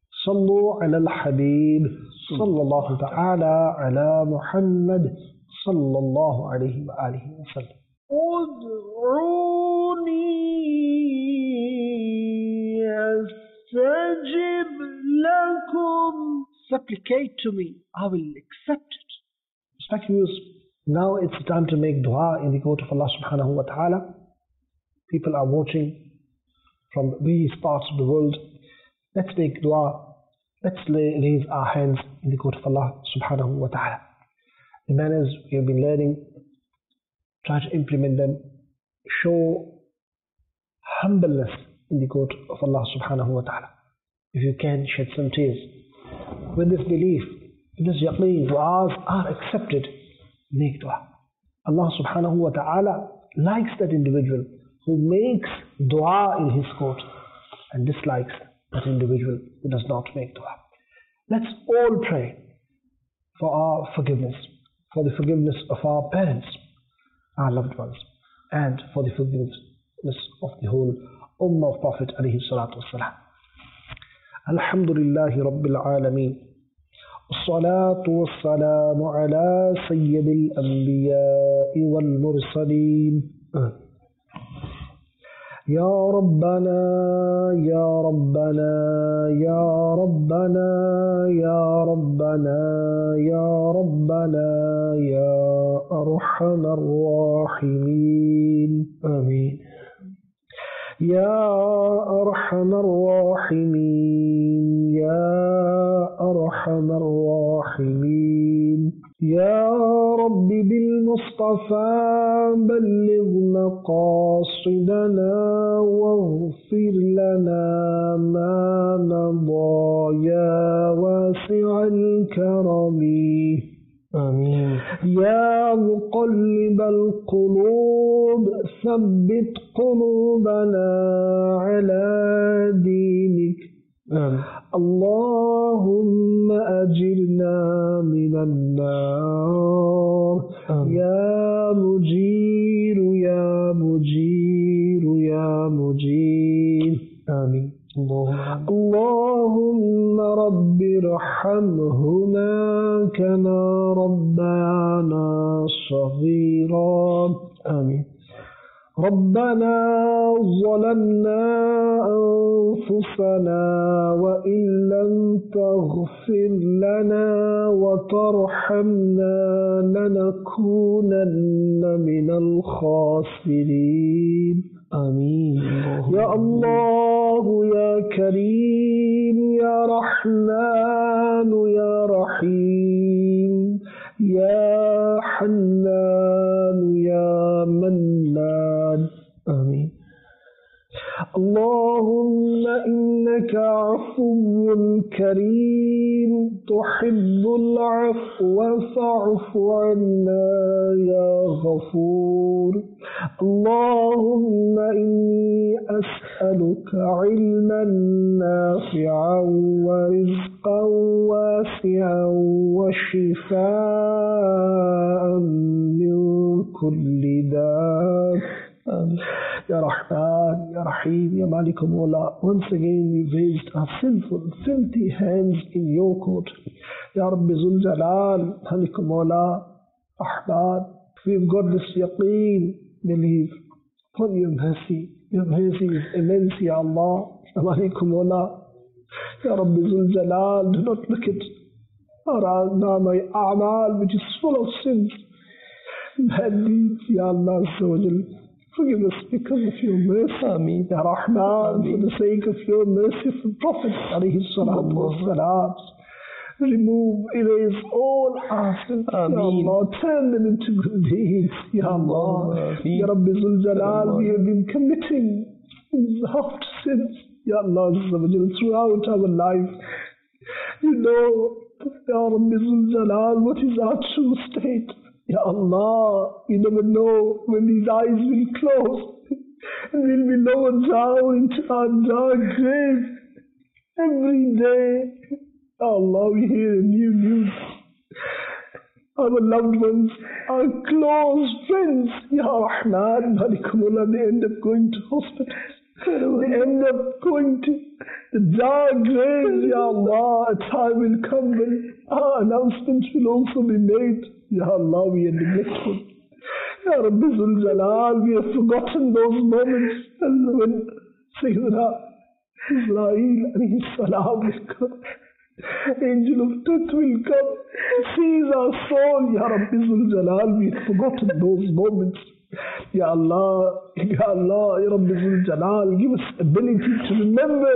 [SPEAKER 1] صلوا على الحبيب صلى الله تعالى على محمد صلى الله عليه وآله وسلم. ادعوني أستجب لكم. Supplicate to me, I will accept it. Respected viewers, Now it's time to make dua in the court of Allah subhanahu wa ta'ala. People are watching from various parts of the world. Let's make dua. Let's lay, raise our hands in the court of Allah subhanahu wa ta'ala. The manners we have been learning, try to implement them. Show humbleness in the court of Allah subhanahu wa ta'ala. If you can, shed some tears. With this belief, with this yaqeen, du'as are accepted. Make dua. Allah subhanahu wa ta'ala likes that individual who makes dua in his court and dislikes that individual who does not make dua. Let's all pray for our forgiveness, for the forgiveness of our parents, our loved ones, and for the forgiveness of the whole Ummah of Prophet alayhi salatu wassalam. Alhamdulillahi Rabbil Alameen. الصلاة والسلام على سيد الأنبياء والمرسلين. يا ربنا يا ربنا يا ربنا يا ربنا يا ربنا يا أرحم الراحمين. آمين. يا أرحم الراحمين يا أرحم الراحمين. يا رب بالمصطفى بلغ مقاصدنا واغفر لنا ما مضى يا واسع الكرم. آمين. يا مقلب القلوب ثبت قلوبنا على دينك. آمين. اللهم أجرنا من النار. آمين. يا مجير يا مجير يا مجير. آمين. اللهم اللهم رب ارحمهما كما ربيانا صغيرا. آمين. ربنا ظلمنا أنفسنا وإن لم تغفر لنا وترحمنا لنكونن من الخاسرين. آمين. يا الله يا كريم يا رحمن يا رحيم يا حنان يا منان. آمين. اللهم إنك عفو كريم تحب العفو فاعف عنا يا غفور. اللهم إني أسألك علما نافعا ورزقا واسعا وشفاء من كل داء. Ya Rahman, Ya Rahim, Ya Malik Mawla, once again we raised our sinful, filthy hands in your court. Ya Rabbi Zul Jalal, Malik Mawla, Rahman, we've got this yaqeen, believe, upon your mercy. Your mercy is immense, Ya Allah, Ya Malik Mawla, Ya Rabbi Zul Jalal, do not look at our a'mal, which is full of sins, bad deeds, Ya Allah, so forgive us because of your mercy. Ameen. Ya Rahman, for the sake of your merciful Prophet alayhi salatu wassalam, remove, erase all our sins. Ya Allah, turn them into good deeds. Ya Allah, Ya Rabbi Zul Jalal, we have been committing soft sins. Ya Allah, throughout our life. You know, Ya Rabbi Zul Jalal, what is our true state? Ya Allah, you never know when these eyes will close and we'll be lowered down into our dark grave. Every day, Ya Allah, we hear new news. Our loved ones, our close friends, Ya Rahman, Malikumullah, they end up going to hospital. They end up going to the dark grave, Ya Allah. A time will come when our announcements will also be made. Ya Allah, we are neglectful. Ya Rabbi Zul Jalal, we have forgotten those moments when Sayyidina Israel alayhi salam will come Angel of death will come, seize our soul, Ya Rabbi Zul Jalal. We've forgotten those moments. Ya Allah, Ya Allah, Ya Rabbi Zul Jalal, give us ability to remember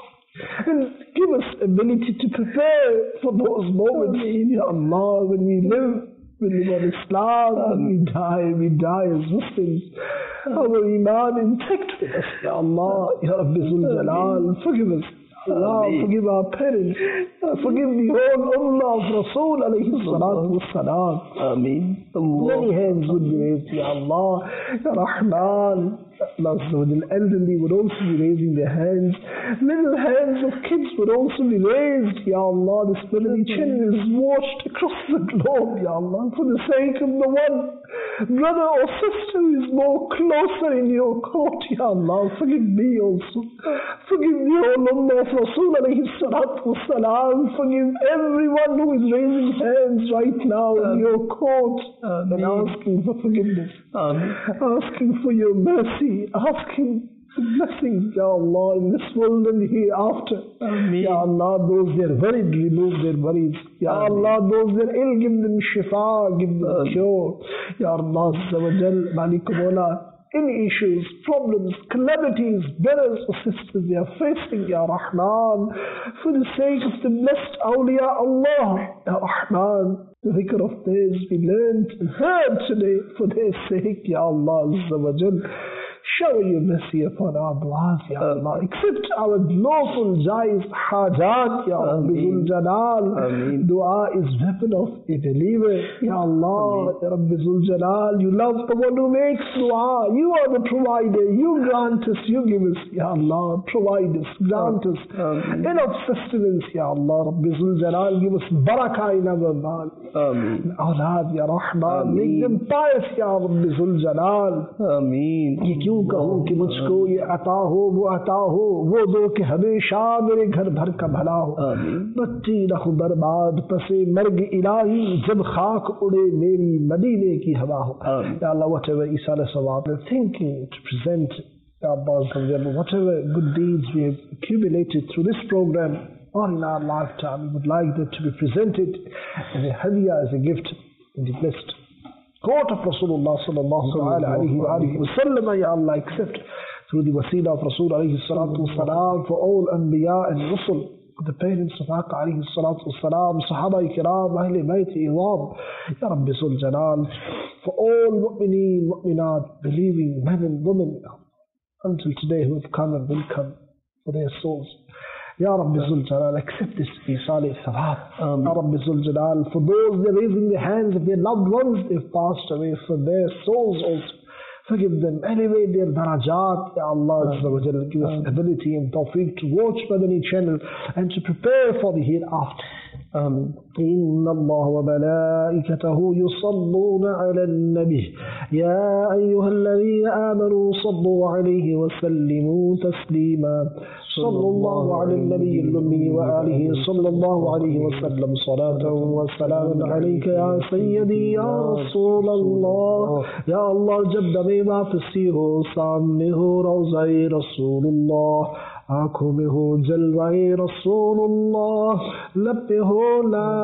[SPEAKER 1] and give us ability to prepare for those moments. Ya Allah, when we live, we live on Islam, and we die, we die as Muslims. Our Iman intact with us. Ya Allah, Ya Rabbi Zul Jalal, forgive us. Allah, forgive our parents. Forgive the whole ummah of Rasul alayhi salatu wassalam. Ameen. Many hands would be raised, Ya Allah, Ya Rahman. Allah, the elderly would also be raising their hands. Little hands of kids would also be raised, Ya Allah. This Madani channel is watched across the globe, Ya Allah, for the sake of the one brother or sister who is more closer in your court, Ya Allah. Forgive me also. Forgive the whole ummah of Rasul alayhi salatu wassalam. Forgive everyone who is raising hands right now in your court and asking for forgiveness. Asking for your mercy. Asking for blessings, Ya Allah, in this world and hereafter. Ameen. Ya Allah, those that are worried, remove their worries. Ya Ameen. Allah, those that are ill, give them shifa, give them Ameen. Cure. Ya Allah, Azza wa Jal, Malik Mola, any issues, problems, calamities, brothers or sisters they are facing, Ya Rahman, for the sake of the blessed awliya Allah, Ya Rahman, the dhikr of theirs we learned and heard today, for their sake, Ya Allah, Azza wa Jal. Shower your mercy upon our du'as, Ya Allah. Accept our lawful jais hajat, Ya Rabbi Zul Jalal. Dua is weapon of a believer, Ya Allah. Ya Rabbi Zul Jalal. You love the one who makes dua. You are the provider. You grant us, you give us, Ya Allah. Provide us, grant us enough sustenance, Ya Allah. Rabbi Zul Jalal. Give us barakah in our mal. Ameen. Awlad, Ya Rahman. Make them pious, Ya Rabbi Zul Jalal. Ameen. क्यों कहूँ कि मुझको ये अता हो वो अता हो वो दो कि हमेशा मेरे घर भर का भला हो बच्ची रखो बर्बाद पसे मर्ग इलाही जब खाक उड़े मेरी मदीने की हवा हो या अल्लाह whatever Isa Sawab is thinking to present whatever good deeds we have accumulated through this program or in our lifetime we would like that to be presented as a hadiah, as a gift in the blessed court of Rasulullah sallallahu alayhi wa alihi wa sallam, Ya Allah, accept through the wasila of Rasul alayhi salatu wasalam for all anbiya and rusul, the parents of Aqa alayhi salatu wasalam, Sahaba kiram, Ahle Bayt Iwam, Ya Rabbi Zul Jalal, for all mu'mineen, mu'minat, believing men and women until today who have come and will come for their souls. Ya Rabbi Zul Jalal, accept this fi salih thawab. Ya Rabbi Zul Jalal, for those that are raising the hands of their loved ones, they've passed away, for their souls also. Forgive them, elevate their darajat. Ya Allah Azza wa Jalla, give us ability and tawfiq to watch Madani channel and to prepare for the hereafter. آمين. إن الله وملائكته يصلون على النبي يا أيها الذين آمنوا صلوا عليه وسلموا تسليما صلى الله على النبي الأمي وآله صلى الله عليه وسلم صلاة وسلام عليك يا سيدي يا رسول الله يا الله جد بما فسيه سامه روزي رسول الله آنکھوں میں ہو جلوہ رسول اللہ لب پہ ہو لا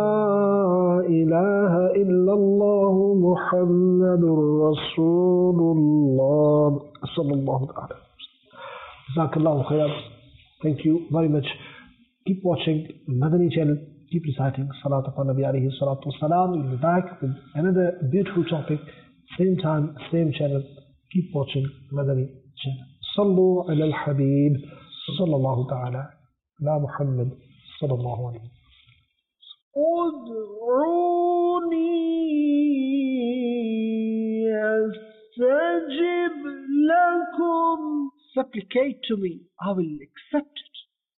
[SPEAKER 1] الہ الا اللہ محمد رسول اللہ صلی اللہ علیہ وسلم. جزاک اللہ خیر. Thank you very much. Keep watching Madani channel. Keep reciting Salat upon Nabi alayhi salatu wasalam. We'll be back with another beautiful topic. Same time, same channel. Keep watching Madani channel. Sallu ala al-Habib. صلى الله تعالى على محمد صلى الله عليه وسلم. ادعوني أستجب لكم. Supplicate to me, I will accept it.